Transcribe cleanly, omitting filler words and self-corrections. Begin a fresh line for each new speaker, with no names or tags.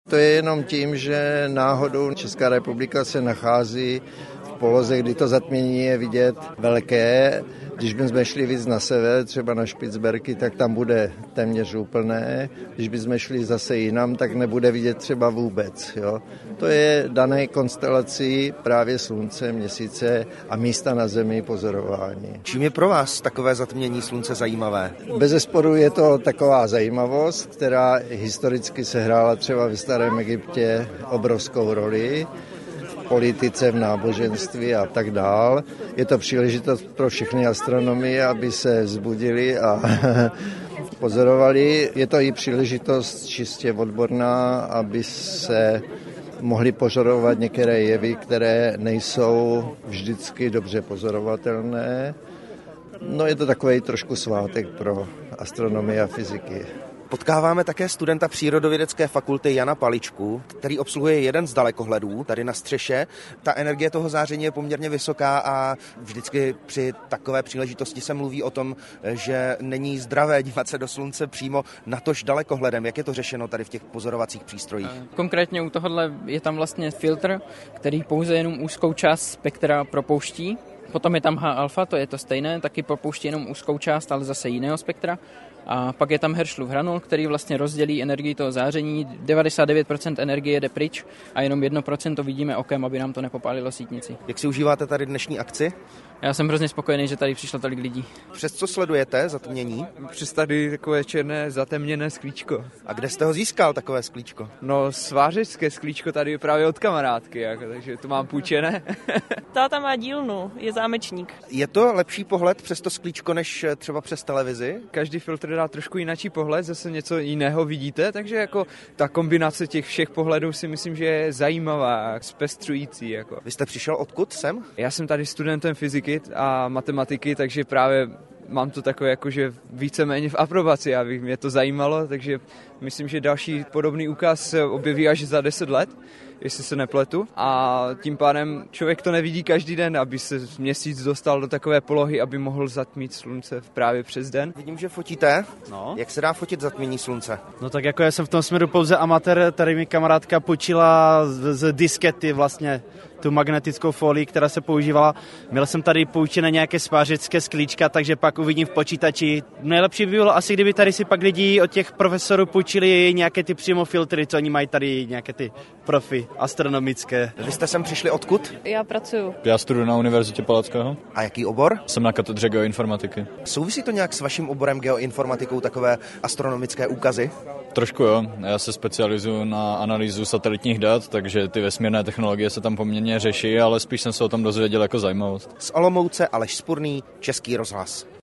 To je jenom tím, že náhodou Česká republika se nachází v poloze, kdy to zatmění je vidět velké. Když bychom šli víc na sever, třeba na Špicberky, tak tam bude téměř úplné. Když bychom šli zase jinam, tak nebude vidět třeba vůbec. Jo? To je dané konstelací právě Slunce, Měsíce a místa na Zemi pozorování.
Čím je pro vás takové zatmění Slunce zajímavé?
Bezesporu je to taková zajímavost, která historicky sehrála třeba ve starém Egyptě obrovskou roli. Politice, v náboženství a tak dál. Je to příležitost pro všechny astronomy, aby se vzbudili a pozorovali. Je to i příležitost čistě odborná, aby se mohli pozorovat některé jevy, které nejsou vždycky dobře pozorovatelné. No je to takový trošku svátek pro astronomii a fyziky.
Potkáváme také studenta Přírodovědecké fakulty Jana Paličku, který obsluhuje jeden z dalekohledů tady na střeše. Ta energie toho záření je poměrně vysoká a vždycky při takové příležitosti se mluví o tom, že není zdravé dívat se do Slunce přímo natož dalekohledem. Jak je to řešeno tady v těch pozorovacích přístrojích?
Konkrétně u tohohle je tam vlastně filtr, který pouze jenom úzkou část spektra propouští. Potom je tam H-alfa, to je to stejné, taky propouští jenom úzkou část, ale zase jiného spektra. A pak je tam Herschelův hranol, který vlastně rozdělí energii toho záření. 99% energie jde pryč a jenom 1% vidíme okem, aby nám to nepopálilo sítnici.
Jak si užíváte tady dnešní akci?
Já jsem hrozně spokojený, že tady přišlo tolik lidí.
Přes co sledujete zatmění?
Přes tady takové černé zatemněné sklíčko.
A kde jste ho získal, takové sklíčko?
No, svářecké sklíčko tady právě od kamarádky, takže to mám půjčené.
Táta má dílnu, je zámečník.
Je to lepší pohled přes to sklíčko, než třeba přes televizi?
Každý filtr dá trošku jináčí pohled, zase něco jiného vidíte, takže jako ta kombinace těch všech pohledů si myslím, že je zajímavá, zpestřující. Jako.
Vy jste přišel odkud sem?
Já jsem tady studentem fyziky a matematiky, takže právě mám to takové jakože víceméně v aprobaci, aby mě to zajímalo, takže myslím, že další podobný úkaz se objeví až za 10 let, jestli se nepletu. A tím pádem člověk to nevidí každý den, aby se Měsíc dostal do takové polohy, aby mohl zatmít Slunce právě přes den.
Vidím, že fotíte.
No.
Jak se dá fotit zatmění Slunce?
No tak jako já jsem v tom směru pouze amatér, tady mi kamarádka půjčila z diskety vlastně tu magnetickou folii, která se používala. Měl jsem tady půjčené nějaké spářecké sklíčka, takže pak uvidím v počítači. Nejlepší by bylo asi, kdyby tady si pak lidi od těch profesorů půjčili nějaké ty přímo filtry, co oni mají tady, nějaké ty profi astronomické.
Vy jste sem přišli odkud?
Já pracuju.
Já studuji na Univerzitě Palackého.
A jaký obor?
Jsem na katedře geoinformatiky.
Souvisí to nějak s vaším oborem geoinformatikou, takové astronomické úkazy?
Trošku jo. Já se specializuju na analýzu satelitních dat, takže ty vesmírné technologie se tam poměrně řeší, ale spíš jsem se o tom dozvěděl jako zajímavost.
Z Olomouce Aleš Spurný, Český rozhlas.